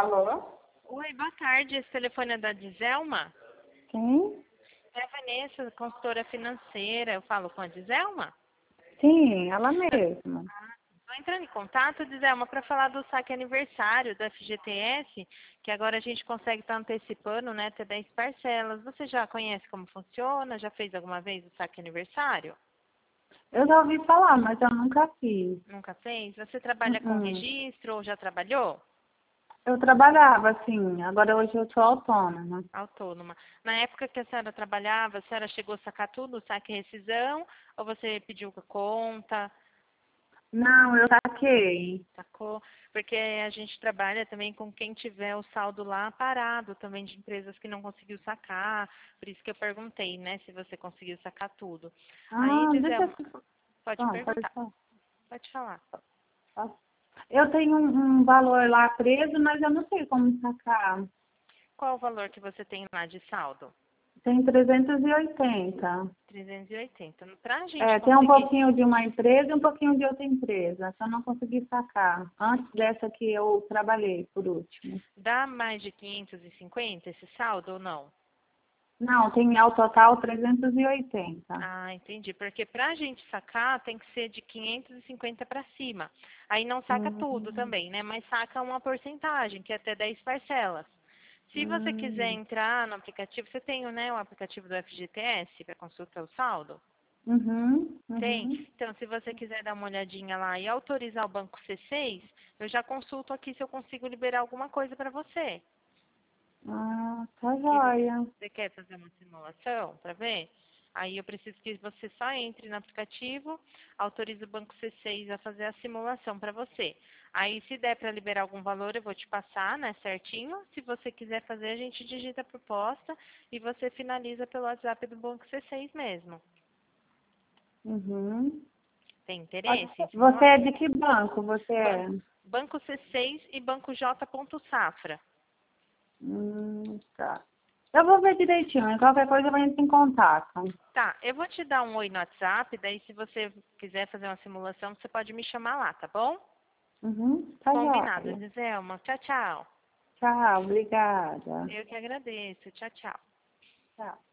Alô? Oi, boa tarde. Esse telefone é da Dizelma? Sim? É a Vanessa, consultora financeira. Eu falo com a Dizelma? Sim, ela mesma. Estou entrando em contato, Dizelma, para falar do saque aniversário do FGTS, que agora a gente consegue estar antecipando, né, até 10 parcelas. Você já conhece como funciona? Já fez alguma vez o saque aniversário? Eu já ouvi falar, mas eu nunca fiz. Nunca fez? Você trabalha com Uh-uh. registro ou já trabalhou? Eu trabalhava, sim. Agora hoje eu sou autônoma. Autônoma. Na época que a senhora trabalhava, a senhora chegou a sacar tudo, o saque e rescisão, ou você pediu conta? Não, eu saquei. Sacou? Porque a gente trabalha também com quem tiver o saldo lá parado, também de empresas que não conseguiu sacar. Por isso que eu perguntei, né, se você conseguiu sacar tudo. Aí, Ah, deixa Gisele, eu... pode Ah, pode perguntar, falar. pode falar. Eu tenho um valor lá preso, mas eu não sei como sacar. Qual o valor que você tem lá de saldo? Tem 380. 380. Para a gente É, tem um conseguir. pouquinho de uma empresa e um pouquinho de outra empresa. Só não consegui sacar. Antes dessa que eu trabalhei, por último. Dá mais de 550 esse saldo ou não? Não, tem ao total 380. Ah, entendi. Porque para a gente sacar tem que ser de 550 para cima. Aí não saca tudo Hum, também, né? Mas saca uma porcentagem, que é até 10 parcelas. Se você quiser hum, entrar no aplicativo, você tem, né, o aplicativo do FGTS para consultar o saldo? uhum, Tem. uhum. Então, se você quiser dar uma olhadinha lá e autorizar o banco C6, eu já consulto aqui se eu consigo liberar alguma coisa para você. Ah, tá Que joia. você quer fazer uma simulação para ver? Aí eu preciso que você só entre no aplicativo, autorize o banco C6 a fazer a simulação para você. Aí se der para liberar algum valor, eu vou te passar, né, certinho. Se você quiser fazer, a gente digita a proposta e você finaliza pelo WhatsApp do banco C6 mesmo. Uhum. Tem interesse em Você simular? é de que banco? Você é? Banco C6 e Banco J. Safra. Tá. Eu vou ver direitinho. Qualquer coisa eu entro em contato. Tá, eu vou te dar um oi no WhatsApp, daí se você quiser fazer uma simulação, você pode me chamar lá, tá bom? Uhum, tá Combinado, joia. Giselma. Tchau, tchau. Tchau, obrigada. Eu que agradeço. Tchau, tchau. Tchau.